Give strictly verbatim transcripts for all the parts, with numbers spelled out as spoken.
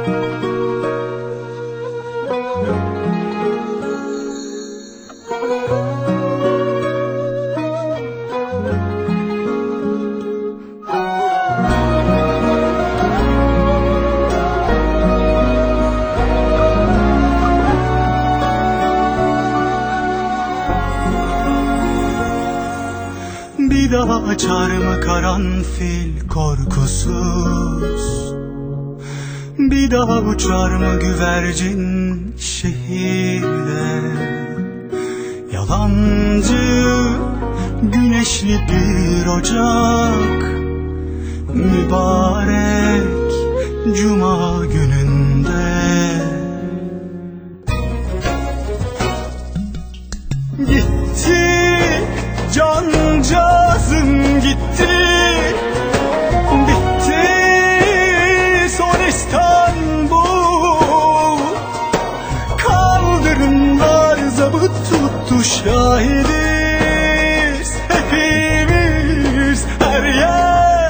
Bir daha açar mı karanfil korkusuz? Bir daha uçar mı güvercin şehirde? Yalancı güneşli bir ocak, mübarek cuma gününde. Gitti cancağızım gitti, bitti son İstanbul. Kaldırımlar zabıt tuttu, şahidiz hepimiz, her yer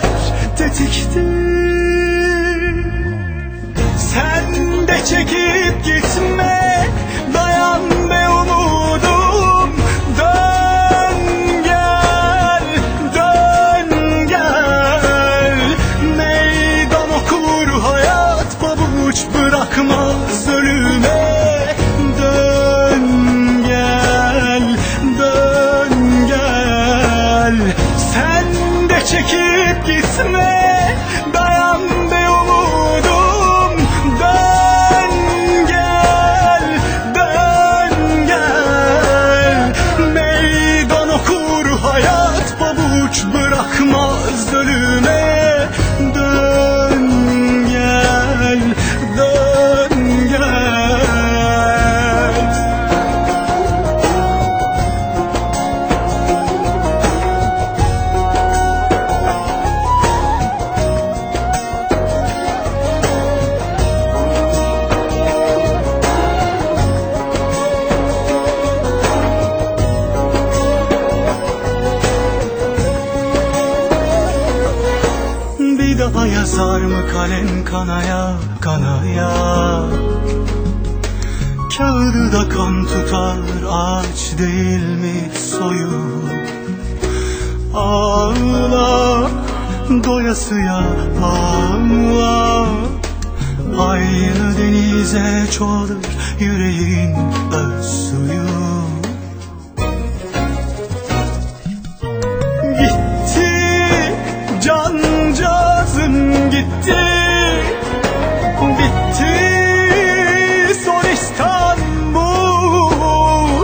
tetiktir. Sen de çekip gitme, dayan be umudum, dön gel, dön gel. Meydan okur hayat, pabuç bırakmaz ölüme. Dön gel, dön gel. Sen de çekip gitme, dayan be umudum, dön gel, dön gel. Meydan okur hayat, pabuç bırakmaz ölüme. Dön gel, dön gel. Bir daha yazar mı kalem kanaya kanaya? Kağıdı da kan tutar, ağaç değil mi soyu? Ağla doyasıya ağla, aynı denize çoğalır yüreğin öz suyu. Gitti cancağızım gitti, bitti son İstanbul.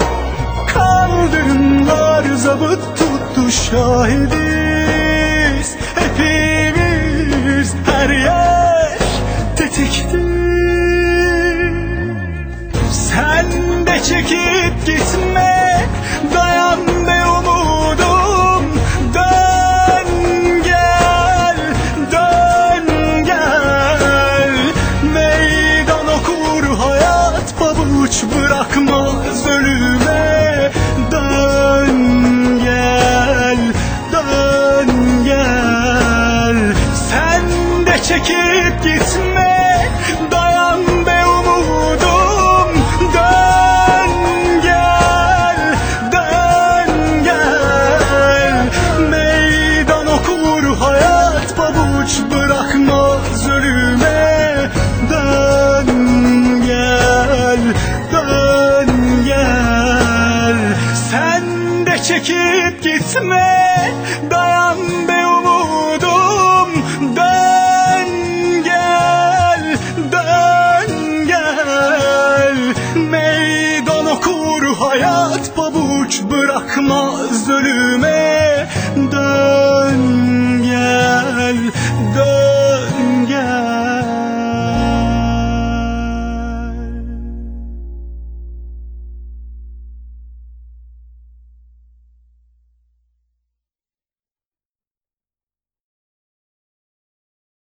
Kaldırımlar zabıt tuttu, şahidiz hepimiz, her yer tetiktir. Sen de çekip gitme, dayan be umudum, dön gel, dön gel. Meydan okur hayat, pabuç bırakmaz ölüme. Dön gel, dön gel. Sen de çekip gitme, dayan be umudum, dön gel, dön gel. Meydan okur hayat, pabuç bırakmaz ölüme. Dön gel, dön gel. Sen de çekip gitme, dayan be umudum, dön gel, dön gel. Meydan okur hayat, pabuç bırakmaz ölüme. Dön gel, dön